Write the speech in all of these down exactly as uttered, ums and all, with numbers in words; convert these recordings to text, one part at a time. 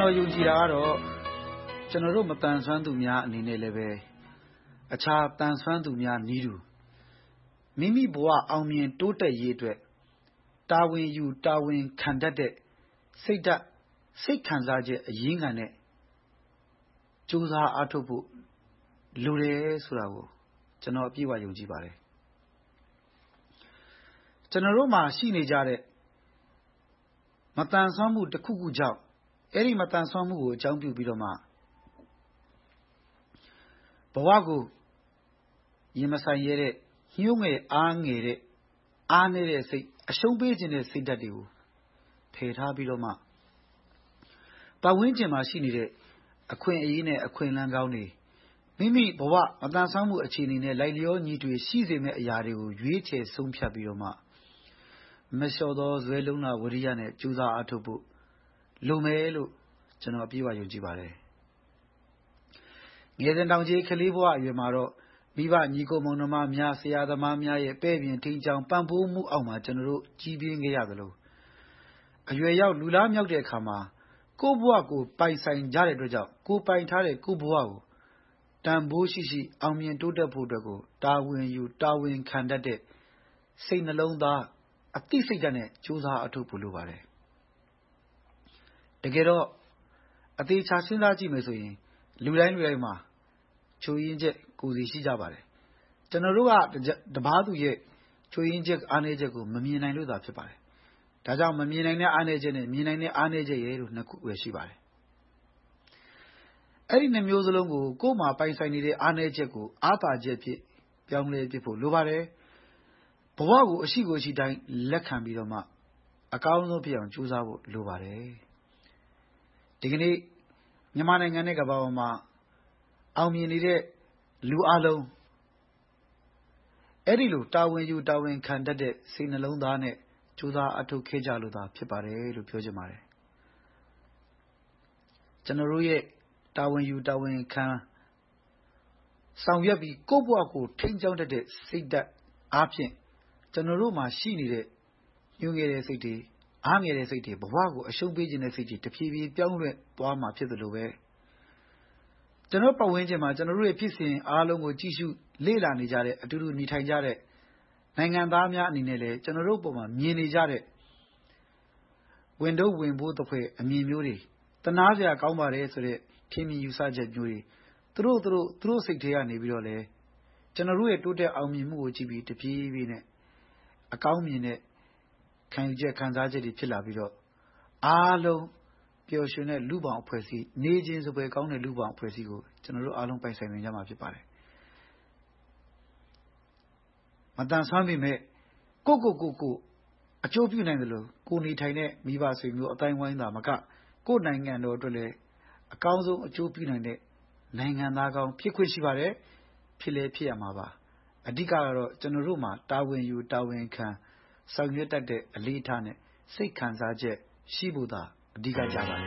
တော်ယုံကြည်တာကတော့ကျွန်တော်တို့မတန်ဆွမ်းသူများအနေနဲ့လည်းပဲအခြားတန်ဆွမ်းသူများနည်းတူမိမိဘဝအောင်မြင်တိုးတက်ရေးအတွက်တာဝန်ယူတာဝန်ခံတတ်တဲ့စိတ်ဓာတ်စိတ်ခံစားချက်အရင်းခံတဲ့ကြိုးစားအားထုတ်ဖို့လိုတယ်ဆိုတာကိုကျွန်တော်အပြည့်အဝယုံကြည်ပါတယ်ကျွန်တော်တို့မှာရှိနေကြတဲ့မတန်ဆွမ်းမှုတစ်ခုခုကြောင့်အဲ့ဒီမတန်ဆွမ်းမှုကိုအကြောင်းပြုပြီးတော့မှဘဝကိုရင်မဆိုင်ရတဲ့ညှိုးငယ်အားငယ်တဲ့အားနေတဲ့စိတ်အရှုံးပေးခြင်းတဲ့စိတ်ဓာတ်တွေကိုဖယ်ထားပြီးတော့မှပတ်ဝန်းကျင်မှာရှိနေတဲ့အခွင့်အရေးနဲ့အခွင့်အလမ်းကောင်းတွေမိမိဘဝမတန်ဆွမ်းမှုအခြေအနေနဲ့လိုက်လျောညီထွေရှိစေမယ့်အရာတွေကိုရွေးချယ်ဆုံးဖြတ်ပြီးတော့မှမလျှော်သောဇွဲလုံးလာဝရိယနဲ့ကြိုးစားအားထုတ်ဖို့လိုမယ်လို့ကျွန်တော်အပြည့်အဝယုံကြည်ပါတယ်ငယ်စဉ်တောင်ကြီးကလေးဘဝအရွယ်မှာတော့မိဘညီကိုမောင်နှမများဆရာသမားများရဲ့ပဲ့ပြင်ထိန်ချောင်းပံ့ပိုးမှုအောက်မှာကျွန်တော်တို့ကြီးပြင်းခဲ့ရသလိုအရွယ်ရောက်လူလားမြောက်တဲ့အခါမှာကိုယ့်ဘဝကိုပိုင်ဆိုင်ကြတဲ့အတွက်ကြောင့်ကိုယ်ပိုင်ထားတဲ့ကိုယ့်ဘဝကိုတန်ဖိုးရှိရှိအောင်မြင်တိုးတက်ဖို့အတွက်ကိုတာဝန်ယူတာဝန်ခံတတ်တဲ့စိတ်နှလုံးသားအသိစိတ်ဓာတ်နဲ့ကြိုးစားအထောက်ဖို့လိုပါတယ်တကယ်တော့အသေးချာစဉ်းစားကြည့်မယ်ဆိုရင်လူတိုင်းလူတိုင်းမှာချိုးရင်းချက်ကိုယ်စီရှိကြပါတယ်ကျွန်တော်တို့ကတပားသူရဲ့ချိုးရင်းချက်အားနည်းချက်ကိုမမြင်နိုင်လို့သာဖြစ်ပါတယ်ဒါကြောင့်မမြင်နိုင်တဲ့အားနည်းချက်နဲ့မြင်နိုင်တဲ့အားနည်းချက်ရဲ့လို့နှစ်ခုပဲရှိပါတယ်အဲ့ဒီနှစ်မျိုးစလုံးကိုကိုယ်မှာပိုင်ဆိုင်နေတဲ့အားနည်းချက်ကိုအားသာချက်ဖြစ်ပြောင်းလဲပြဖို့လိုပါတယ်ဘဝကိုအရှိကိုရှိတိုင်းလက်ခံပြီးတော့မှအကောင်းဆုံးဖြစ်အောင်ကြိုးစားဖို့လိုပါတယ်ဒီကနေ့မြန်မာနိုင်ငံနဲ့ကမ္ဘာပေါ်မှာအောင်မြင်နေတဲ့လူအလုံးအဲ့ဒီလိုတာဝန်ယူတာဝန်ခံတတ်တဲ့စိတ်နှလုံးသားနဲ့ကြိုးစားအထောက်ခဲ့ကြလို့သာဖြစ်ပါတယ်လို့ပြောချင်ပါတယ်ကျွန်တော်တို့ရဲ့တာဝန်ယူတာဝန်ခံဆောင်ရွက်ပြီးကိုယ့်ဘဝကိုထိန်းကျောင်းတတ်တဲ့စိတ်ဓာတ်အားဖြင့်ကျွန်တော်တို့မှာရှိနေတဲ့ညှိုးငယ်တဲ့စိတ်တွေအားငယ်တဲ့စိတ်တွေဘဝကိုအရှုံးပေးခြင်းတဲ့စိတ်တွေတဖြည်းဖြည်းပြောင်းလဲသွားမှာဖြစ်တယ်လို့ပဲကျွန်တော်ပတ်ဝန်းကျင်မှာကျွန်တော်တို့ရဲ့ဖြစ်စဉ်အားလုံးကိုကြည့်ရှုလေ့လာနေကြတဲ့အတူတူနေထိုင်ကြတဲ့နိုင်ငံသားများအနေနဲ့လည်းကျွန်တော်တို့ပုံမှာမြင်နေကြတဲ့ဝင်တော့ဝင်ဖို့တစ်ဖွဲ့အမြင်မျိုးတွေတနာစရာကောင်းပါတယ်ဆိုတဲ့ထင်မြင်ယူဆချက်မျိုးတွေသူတို့သူတို့သူတို့စိတ်ထဲကနေပြီးတော့လဲကျွန်တော်တို့ရဲ့တိုးတက်အောင်မြင်မှုကိုကြည့်ပြီးတပြေးပြေးနဲ့အကောင်းမြင်တဲ့ခံယူချက်ခံစားချက်တွေဖြစ်လာပြီးတော့အားလုံးပျော်ရွှင်တဲ့လူပောင်အဖွဲ့အစည်းနေခြင်းစပွဲကောင်းတဲ့လူပောင်အဖွဲ့အစည်းကိုကျွန်တော်တို့အားလုံးပိုင်ဆိုင်နိုင်ကြမှာဖြစ်ပါတယ်မတန်ဆွမ်းပေမဲ့ကိုကိုကိုကိုအကျိုးပြုနိုင်တယ်လို့ကိုနေထိုင်တဲ့မိဘဆွေမျိုးအတိုင်းဝိုင်းသာမကကိုနိုင်ငံတော်အတွက်လည်းအကောင်းဆုံးအကျိုးပြုနိုင်တဲ့နိုင်ငံသားကောင်းဖြစ်ခွင့်ရှိပါတယ်ဖြစ်လဲဖြစ်ရမှာပါအဓိကကတော့ကျွန်တော်တို့မှာတာဝန်ယူတာဝန်ခံဆောင်ရွက်တတ်တဲ့အလေးထားနဲ့စိတ်ခံစားချက်ရှိဖို့သာအဓိကကြပါတယ်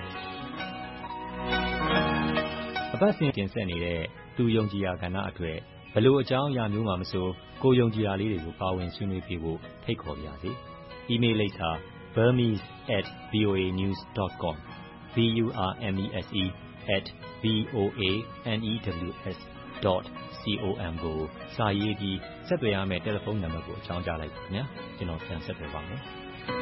အပတ်စဉ်တင်ဆက်နေတဲ့သူယုံကြည်ရာကဏ္ဍအတွက်ဘလို့အကြောင်းအရာမျိုးမှမဆိုကိုယုံကြည်ရာလေးတွေကိုပါဝင်ဆွေးနွေးပြဖို့ဖိတ်ခေါ်ပါရစေ။ email လိပ်စာ burmese at voa news dot com b u r m e s e at v o a news dot com ကိုစာရေးပြီးဆက်သွယ်ရမယ့်တယ်လီဖုန်းနံပါတ်ကိုအကြောင်းကြားလိုက်ပါခင်ဗျာကျွန်တော်ပြန်ဆက်သွယ်ပါမယ်